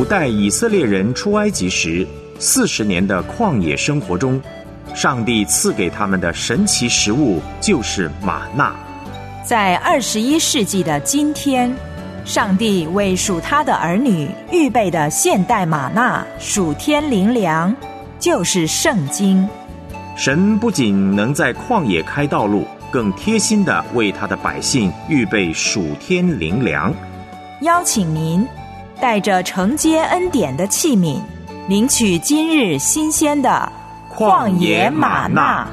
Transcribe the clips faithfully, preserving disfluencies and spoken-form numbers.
古代以色列人出埃及时四十年的旷野生活中，上帝赐给他们的神奇食物就是玛纳。 在二十一世纪的今天，上帝为属他的儿女预备的现代玛纳属天灵粮，就是圣经。 神不仅能在旷野开道路，更贴心地为他的百姓预备属天灵粮。 邀请您带着承接恩典的器皿，领取今日新鲜的旷野玛纳。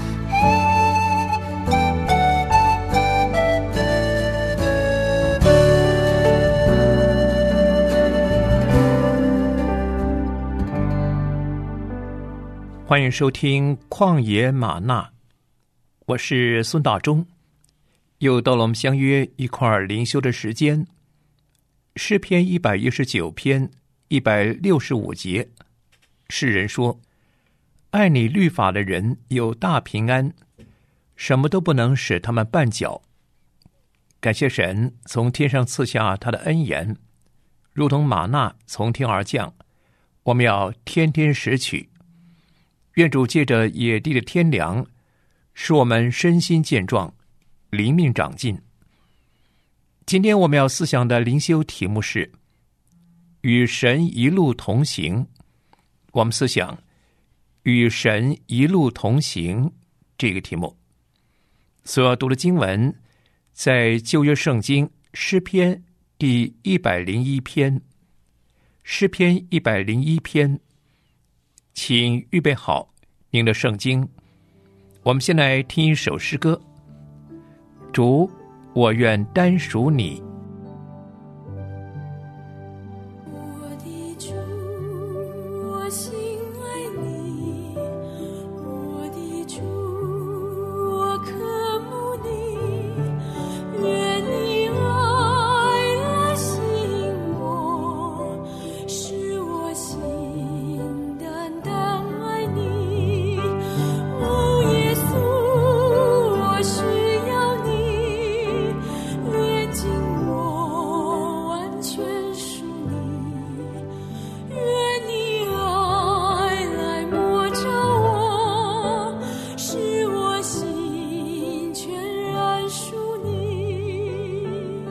欢迎收听旷野玛纳，我是孙大中。又到了我们相约一块儿灵修的时间。诗篇一百一十九篇一百六十五节，诗人说：爱你律法的人有大平安，什么都不能使他们绊脚。感谢神从天上赐下他的恩言，如同玛纳从天而降，我们要天天拾取。愿主借着野地的天粮，使我们身心健壮，灵命长进。今天我们要思想的灵修题目是与神一路同行。我们思想与神一路同行这个题目。所要读的经文在旧约圣经诗篇第一百零一篇，诗篇一百零一篇，请预备好您的圣经。我们先来听一首诗歌。主，我愿单属你。 我的主，我心爱你，我的主，我渴慕你，愿你爱来吸引我，使我心单单爱你。哦，耶稣，我需要你，炼净我，完全属你。愿你爱来摸着我，使我心全然属你。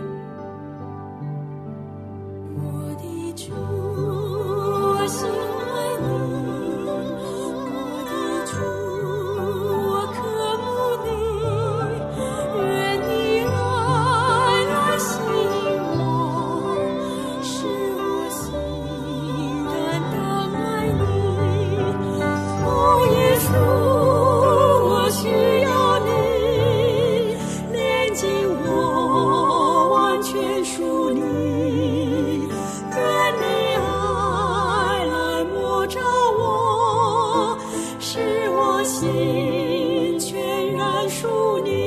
我的主，我心爱你，我的主，我渴慕你，愿你爱来吸引我，使我心单单爱你。哦，耶稣，我需要你，炼净我，完全属你。愿你爱来摸着我，使我心全然属你。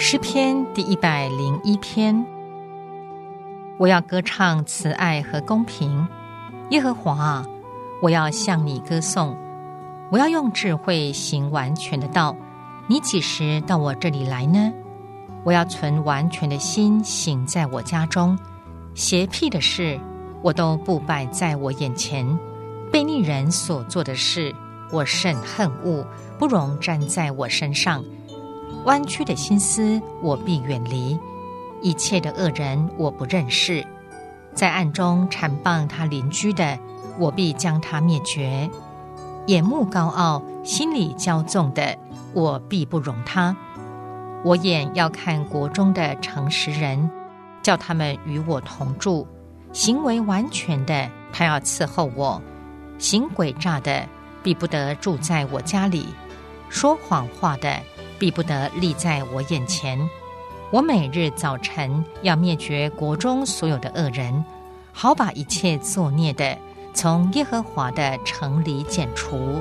诗篇第一百零一篇。我要歌唱慈爱和公平，耶和华啊，我要向你歌颂。我要用智慧行完全的道，你几时到我这里来呢？我要存完全的心行在我家中，邪僻的事我都不摆在我眼前，悖逆人所做的事我甚恨恶，不容沾在我身上。弯曲的心思我必远离，一切的恶人我不认识。在暗中缠棒他邻居的，我必将他灭绝。眼目高傲心里骄纵的，我必不容他。我眼要看国中的诚实人，叫他们与我同住。行为完全的，他要伺候我；行诡诈的，必不得住在我家里；说谎话的，必不得立在我眼前。我每日早晨要灭绝国中所有的恶人，好把一切作孽的从耶和华的城里剪除。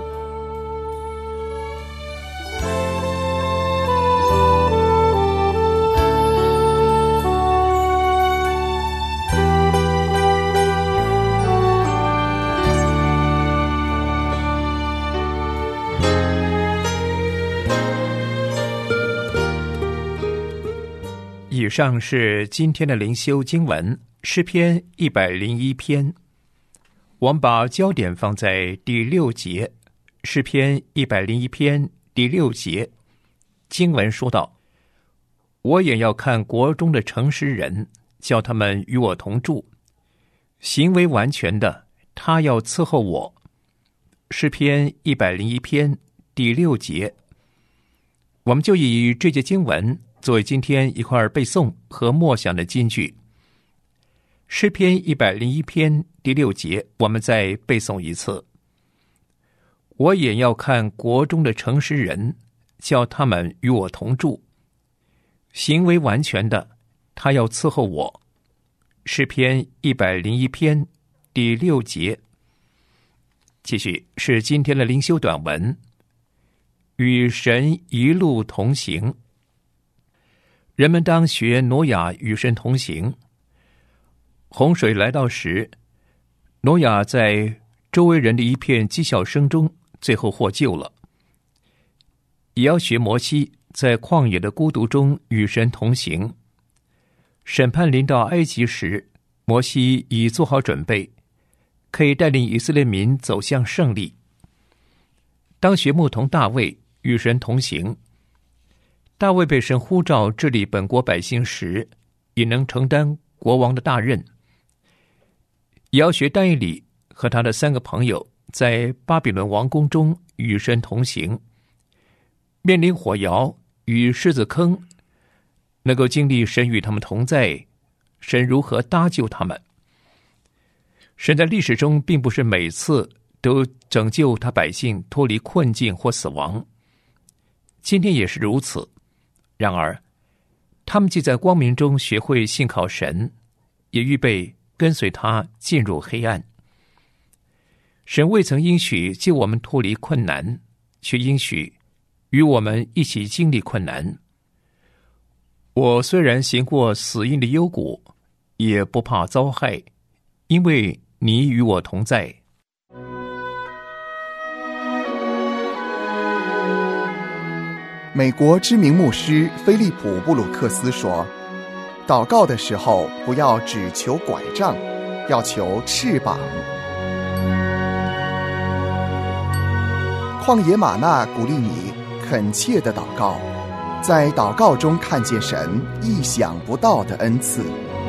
以上是今天的灵修经文，诗篇一百零一篇。我们把焦点放在第六节，诗篇一百零一篇第六节，经文说道：我也要看国中的诚实人，叫他们与我同住；行为完全的，他要伺候我。诗篇一百零一篇第六节，我们就以这节经文作为今天一块背诵和默想的金句。诗篇一百零一篇第六节，我们再背诵一次：我也要看国中的诚实人，叫他们与我同住；行为完全的，他要伺候我。诗篇一百零一篇第六节。继续是今天的灵修短文，与神一路同行。人们当学挪亚与神同行。洪水来到时，挪亚在周围人的一片讥笑声中最后获救了。也要学摩西在旷野的孤独中与神同行。审判临到埃及时，摩西已做好准备，可以带领以色列民走向胜利。当学牧童大卫与神同行，大卫被神呼召治理本国百姓时，也能承担国王的大任。也要学但以理和他的三个朋友在巴比伦王宫中与神同行，面临火窑与狮子坑，能够经历神与他们同在，神如何搭救他们。神在历史中并不是每次都拯救他百姓脱离困境或死亡，今天也是如此。然而他们既在光明中学会信靠神，也预备跟随他进入黑暗。神未曾应许救我们脱离困难，却应许与我们一起经历困难。我虽然行过死荫的幽谷，也不怕遭害，因为你与我同在。 美国知名牧师菲利普·布鲁克斯说，祷告的时候不要只求拐杖，要求翅膀。旷野玛纳鼓励你恳切的祷告，在祷告中看见神意想不到的恩赐。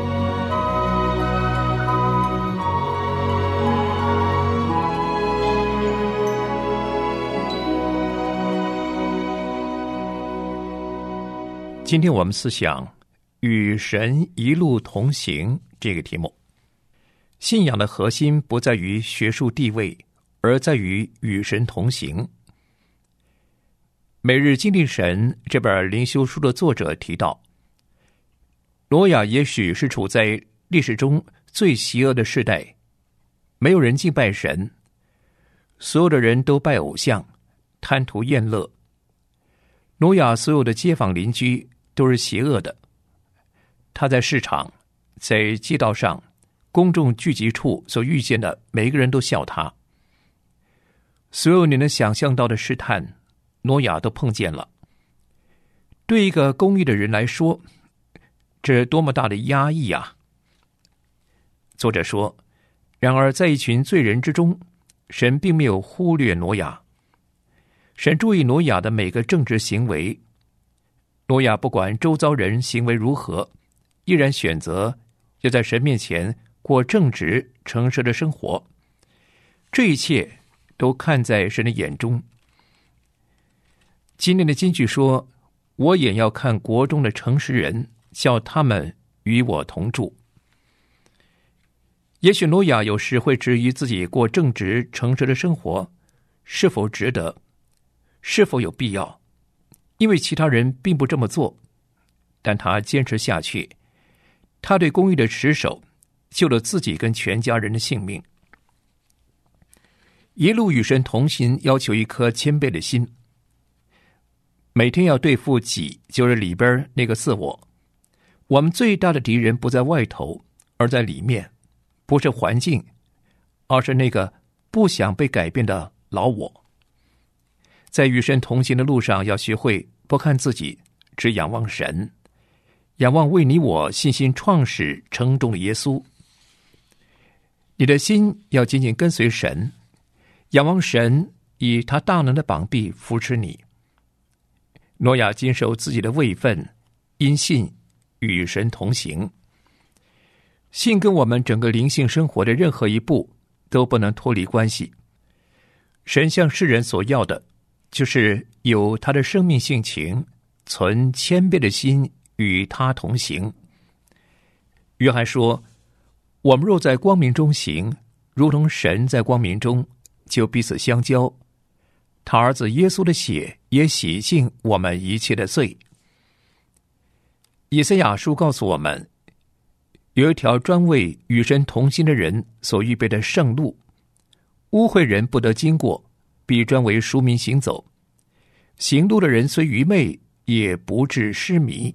今天我们思想与神一路同行这个题目。信仰的核心不在于学术地位，而在于与神同行。每日经历神这本灵修书的作者提到，挪亚也许是处在历史中最邪恶的世代，没有人敬拜神，所有的人都拜偶像，贪图宴乐。挪亚所有的街坊邻居都是邪恶的。他在市场、在街道上、公众聚集处所遇见的每一个人都笑他。所有你能想象到的试探，挪亚都碰见了。对一个公义的人来说，这多么大的压抑啊！作者说，然而在一群罪人之中，神并没有忽略挪亚。神注意挪亚的每个正直行为。挪亚不管周遭人行为如何，依然选择要在神面前过正直诚实的生活。这一切都看在神的眼中。今天的金句说，我眼要看国中的诚实人，叫他们与我同住。也许挪亚有时会质疑自己过正直诚实的生活是否值得，是否有必要，因为其他人并不这么做，但他坚持下去。他对公义的持守，救了自己跟全家人的性命。一路与神同行，要求一颗谦卑的心。每天要对付己，就是里边那个自我。我们最大的敌人不在外头，而在里面，不是环境，而是那个不想被改变的老我。在与神同行的路上，要学会不看自己，只仰望神，仰望为你我信心创始成终的耶稣。你的心要紧紧跟随神，仰望神以他大能的膀臂扶持你。挪亚经受自己的位分，因信与神同行。信跟我们整个灵性生活的任何一步都不能脱离关系。神向世人所要的，就是有他的生命性情，存谦卑的心与他同行。约翰说，我们若在光明中行，如同神在光明中，就彼此相交。他儿子耶稣的血也洗净我们一切的罪。以赛亚书告诉我们，有一条专为与神同心的人所预备的圣路，污秽人不得经过，必专为赎民行走。行路的人虽愚昧，也不致失迷。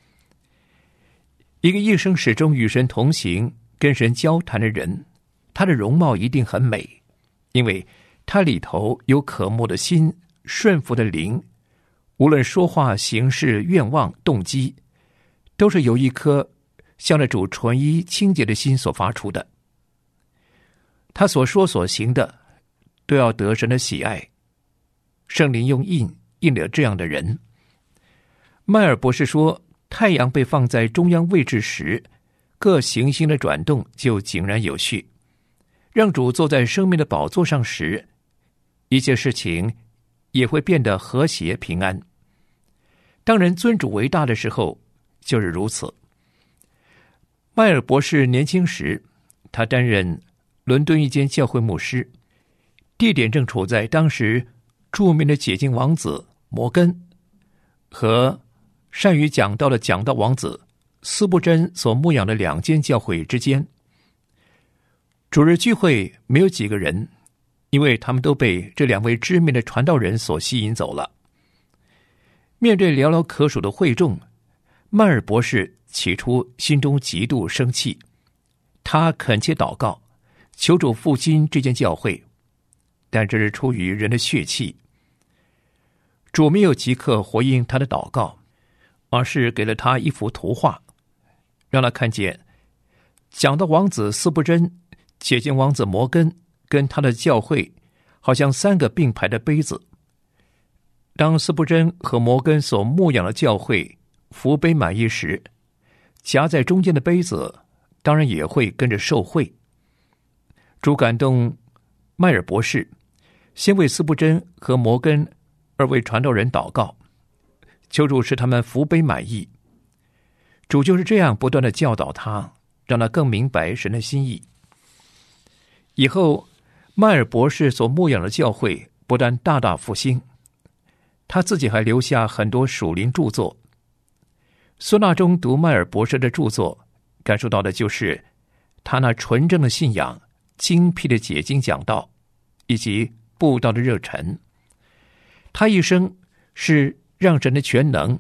一个一生始终与神同行、跟神交谈的人，他的容貌一定很美，因为他里头有渴慕的心、顺服的灵，无论说话、行事、愿望、动机，都是由一颗向着主纯一清洁的心所发出的。他所说所行的，都要得神的喜爱。圣灵用印印了这样的人。迈尔博士说，太阳被放在中央位置时，各行星的转动就井然有序。让主坐在生命的宝座上时，一切事情也会变得和谐平安。当人尊主为大的时候，就是如此。迈尔博士年轻时，他担任伦敦一间教会牧师，地点正处在当时著名的解经王子摩根和善于讲道的讲道王子斯布真所牧养的两间教会之间。主日聚会没有几个人，因为他们都被这两位知名的传道人所吸引走了。面对寥寥可数的会众，迈尔博士起初心中极度生气，他恳切祷告，求主复兴这间教会，但这是出于人的血气。主没有即刻回应他的祷告，而是给了他一幅图画，让他看见讲道王子斯布真、解经王子摩根跟他的教会好像三个并排的杯子。当斯布真和摩根所牧养的教会福杯满溢时，夹在中间的杯子当然也会跟着受惠。主感动迈尔博士，先为斯布真和摩根二位传道人祷告，求主使他们福杯满溢。主就是这样不断的教导他，让他更明白神的心意。以后迈尔博士所牧养的教会不但大大复兴，他自己还留下很多属灵著作。孙纳中读迈尔博士的著作，感受到的就是他那纯正的信仰、精辟的解经讲道以及布道的热忱。他一生是让神的全能、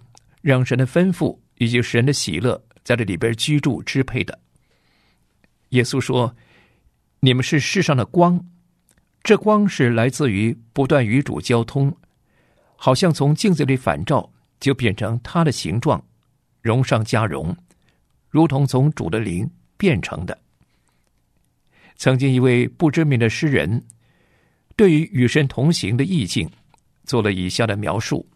让神的吩咐以及神的喜乐在这里边居住支配的。耶稣说，你们是世上的光，这光是来自于不断与主交通，好像从镜子里反照，就变成他的形状，荣上加荣，如同从主的灵变成的。曾经一位不知名的诗人对于与神同行的意境做了以下的描述：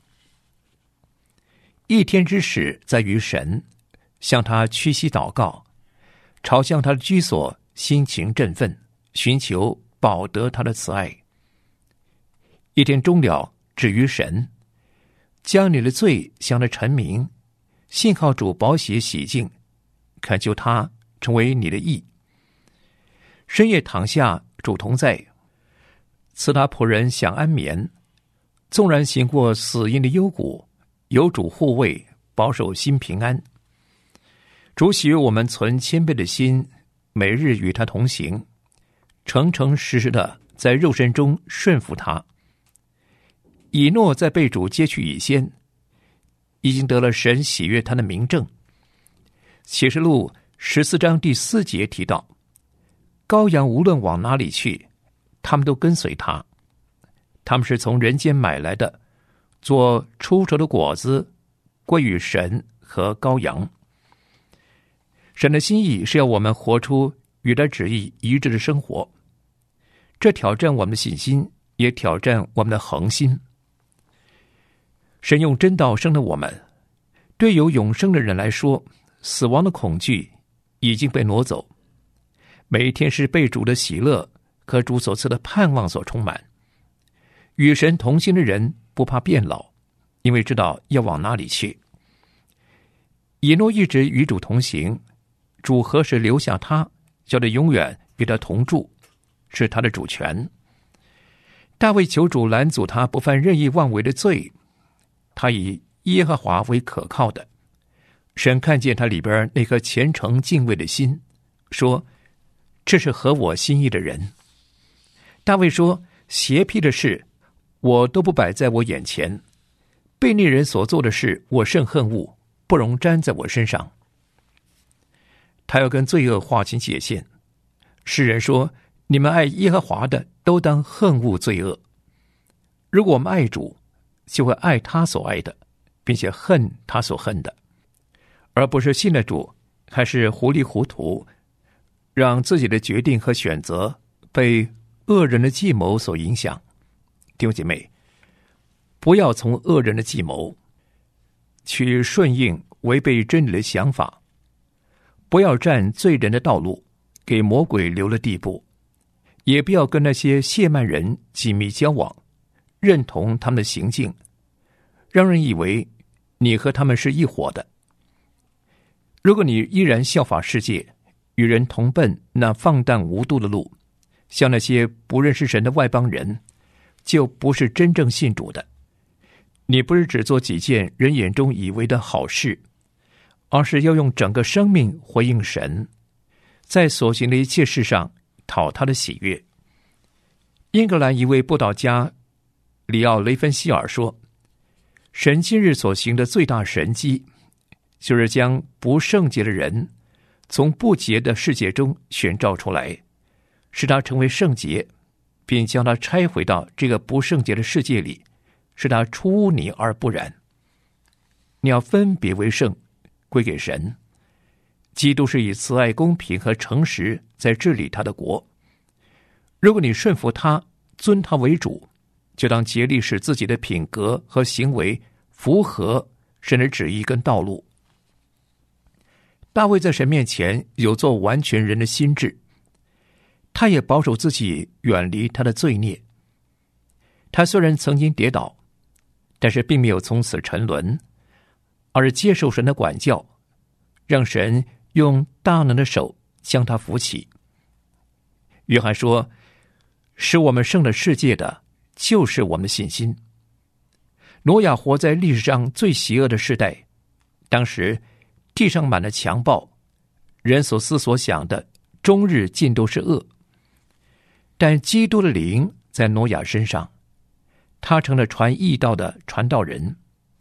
一天之始在于神，向他屈膝祷告，朝向他的居所心情振奋，寻求保得他的慈爱。一天终了止于神，将你的罪向他陈明，信靠主宝血洗净，恳求他成为你的义。深夜躺下，主同在，赐他仆人享安眠。纵然行过死荫的幽谷，有主护卫，保守心平安。主喜悦我们存谦卑的心，每日与他同行，诚诚实实的在肉身中顺服他。以诺在被主接去以先，已经得了神喜悦他的明证。启示录十四章第四节提到，羔羊无论往哪里去，他们都跟随他。他们是从人间买来的，做出熟的果子，归于神和羔羊。神的心意是要我们活出与他旨意一致的生活，这挑战我们的信心，也挑战我们的恒心。神用真道生了我们，对有永生的人来说，死亡的恐惧已经被挪走，每一天是被主的喜乐和主所赐的盼望所充满。与神同行的人不怕变老，因为知道要往哪里去。以诺一直与主同行，主何时留下他，叫他永远与他同住，是他的主权。大卫求主拦阻他不犯任意妄为的罪，他以耶和华为可靠的。神看见他里边那颗虔诚敬畏的心，说，这是合我心意的人。大卫说，邪僻的事我都不摆在我眼前，悖逆人所做的事我甚恨恶，不容沾在我身上。他要跟罪恶划清界限。诗人说，你们爱耶和华的都当恨恶罪恶。如果我们爱主，就会爱他所爱的，并且恨他所恨的，而不是信了主还是糊里糊涂，让自己的决定和选择被恶人的计谋所影响。弟兄姐妹，不要从恶人的计谋去顺应违背真理的想法，不要占罪人的道路，给魔鬼留了地步，也不要跟那些亵慢人紧密交往，认同他们的行径，让人以为你和他们是一伙的。如果你依然效法世界，与人同奔那放荡无度的路，像那些不认识神的外邦人，就不是真正信主的。你不是只做几件人眼中以为的好事，而是要用整个生命回应神，在所行的一切事上讨他的喜悦。英格兰一位布道家里奥雷芬希尔说，神今日所行的最大神迹，就是将不圣洁的人从不洁的世界中选召出来，使他成为圣洁，并将他拆回到这个不圣洁的世界里，使他出污泥而不染。你要分别为圣，归给神。基督是以慈爱、公平和诚实在治理他的国。如果你顺服他，尊他为主，就当竭力使自己的品格和行为符合神的旨意跟道路。大卫在神面前有做完全人的心志，他也保守自己远离他的罪孽。他虽然曾经跌倒，但是并没有从此沉沦，而是接受神的管教，让神用大能的手将他扶起。约翰说，使我们胜了世界的就是我们的信心。挪亚活在历史上最邪恶的时代，当时地上满了强暴，人所思所想的终日尽都是恶。但基督的灵在挪亚身上，他成了传义道的传道人。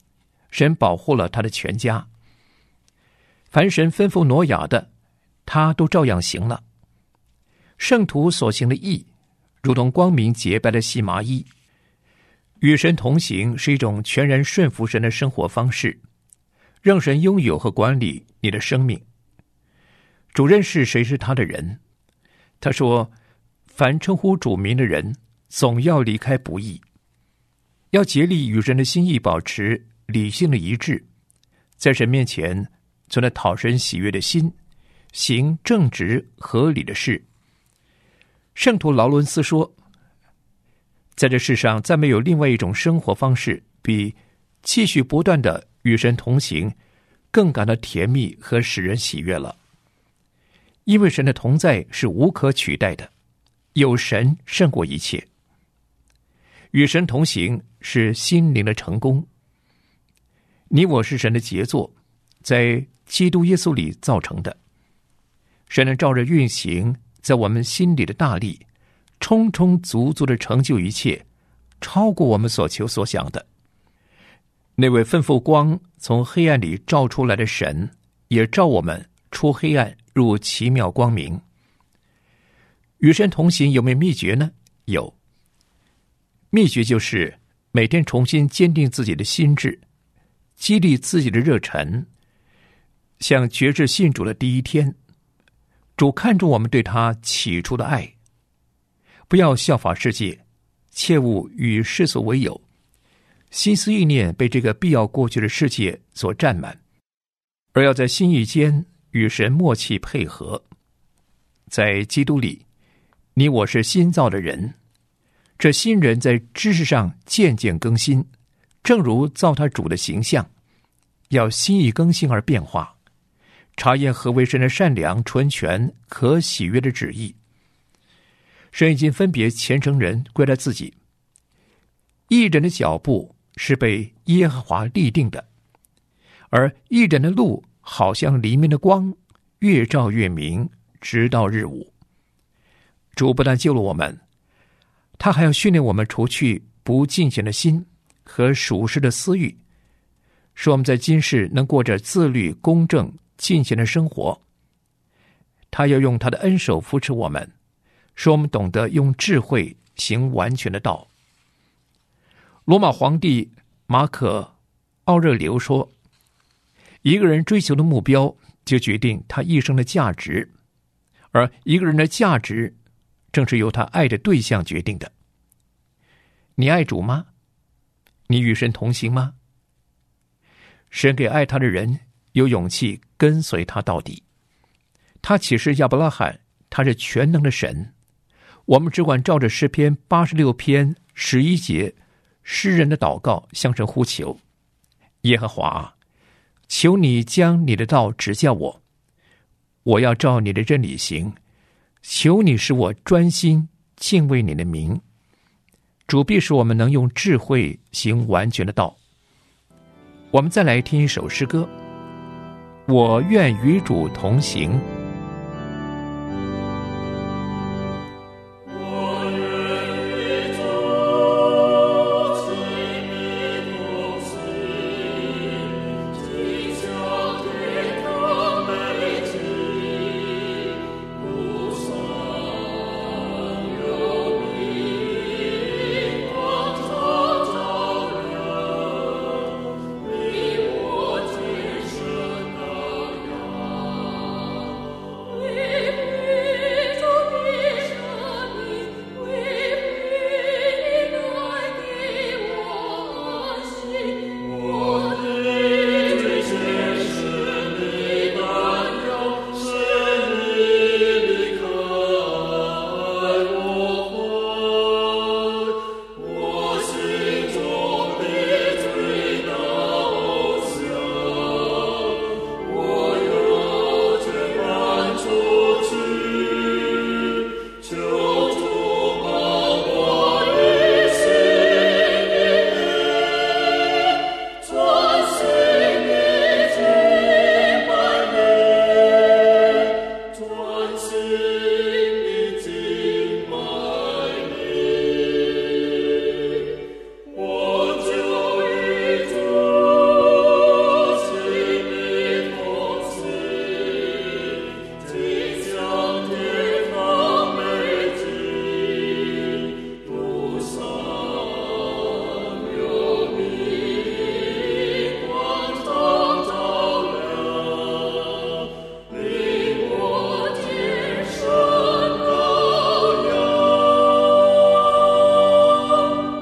神保护了他的全家。凡神吩咐挪亚的，他都照样行了。圣徒所行的义，如同光明洁白的细麻衣。与神同行是一种全然顺服神的生活方式，让神拥有和管理你的生命。主认识谁是他的人，他说，凡称呼主名的人，总要离开不义，要竭力与神的心意保持理性的一致，在神面前存着讨神喜悦的心，行正直合理的事。圣徒劳伦斯说，在这世上再没有另外一种生活方式比继续不断的与神同行更感到甜蜜和使人喜悦了。因为神的同在是无可取代的，有神胜过一切。与神同行是心灵的成功。你我是神的杰作，在基督耶稣里造成的。神能照着运行在我们心里的大力，充充足足的成就一切，超过我们所求所想的。那位吩咐光从黑暗里照出来的神，也照我们出黑暗入奇妙光明。与神同行有没有秘诀呢？有。秘诀就是每天重新坚定自己的心智，激励自己的热忱，像决志信主的第一天，主看重我们对他起初的爱。不要效法世界，切勿与世俗为友，心思意念被这个必要过去的世界所占满，而要在心意间与神默契配合。在基督里，你我是新造的人，这新人在知识上渐渐更新，正如造他主的形象，要心意更新而变化，查验何为神的善良、纯全、可喜悦的旨意。神已经分别虔诚人归在自己。义人的脚步是被耶和华立定的，而义人的路好像黎明的光，越照越明，直到日午。主不但救了我们，他还要训练我们除去不敬虔的心和属世的私欲，使我们在今世能过着自律、公正、敬虔的生活。他要用他的恩手扶持我们，使我们懂得用智慧行完全的道。罗马皇帝马可奥热留说，一个人追求的目标就决定他一生的价值，而一个人的价值正是由他爱的对象决定的。你爱主吗？你与神同行吗？神给爱他的人有勇气跟随他到底。他启示亚伯拉罕，他是全能的神。我们只管照着诗篇八十六篇十一节诗人的祷告向神呼求，耶和华，求你将你的道指教我，我要照你的真理行，求你使我专心敬畏你的名。主必使我们能用智慧行完全的道。我们再来听一首诗歌，我愿与主同行。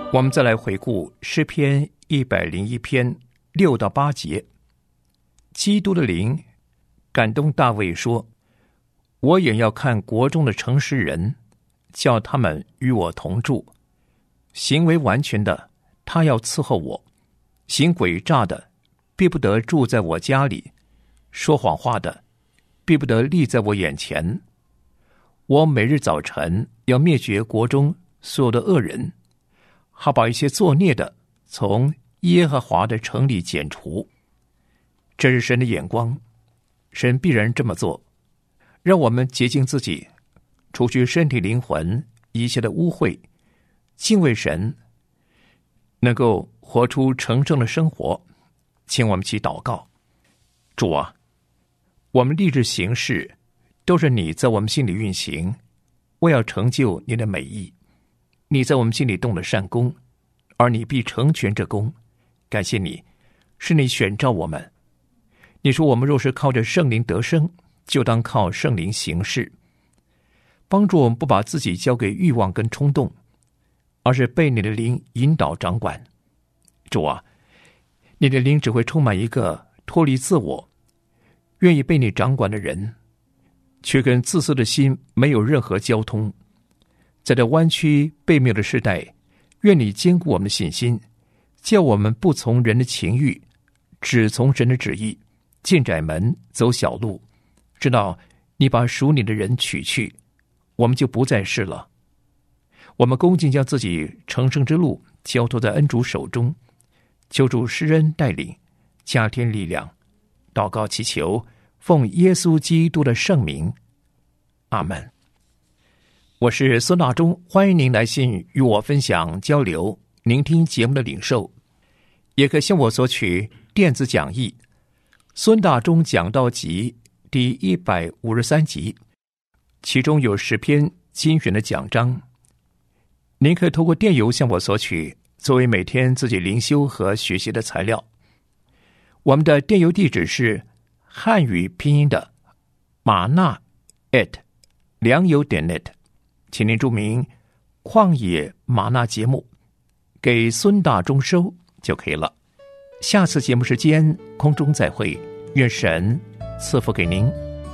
我们再来回顾诗篇一百零一篇六到八节。基督的灵感动大卫说：我也要看国中的诚实人，叫他们与我同住。行为完全的，他要伺候我；行诡诈的，必不得住在我家里；说谎话的，必不得立在我眼前。我每日早晨要灭绝国中所有的恶人，好把一些作孽的从耶和华的城里剪除。这是神的眼光，神必然这么做，让我们洁净自己，除去身体灵魂一切的污秽，敬畏神，能够活出成圣的生活。请我们一起祷告。主啊，我们立志行事都是你在我们心里运行，为要成就你的美意。你在我们心里动了善功，而你必成全这功。感谢你，是你选召我们。你说我们若是靠着圣灵得生，就当靠圣灵行事。帮助我们不把自己交给欲望跟冲动，而是被你的灵引导掌管。主啊，你的灵只会充满一个脱离自我，愿意被你掌管的人，却跟自私的心没有任何交通。在这弯曲悖谬的时代，愿你坚固我们的信心，叫我们不从人的情欲，只从神的旨意，进窄门，走小路，直到你把属你的人取去，我们就不再是了。我们恭敬将自己成圣之路交托在恩主手中，求主施恩带领，加添力量。祷告祈求，奉耶稣基督的圣名，阿们。我是孙大中，欢迎您来信与我分享交流，聆听节目的领受，也可向我索取电子讲义《孙大中讲道集》第一百五十三集，其中有十篇精选的讲章。您可以透过电邮向我索取，作为每天自己灵修和学习的材料。我们的电邮地址是汉语拼音的马纳 at 良友点 net， 请您注明旷野马纳节目，给孙大中收就可以了。下次节目时间空中再会，愿神赐福给您。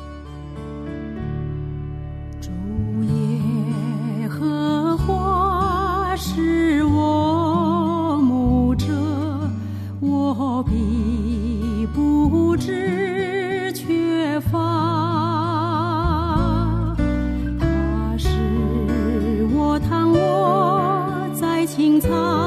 主耶和华是我牧者，我必不致缺乏。他使我躺卧在青草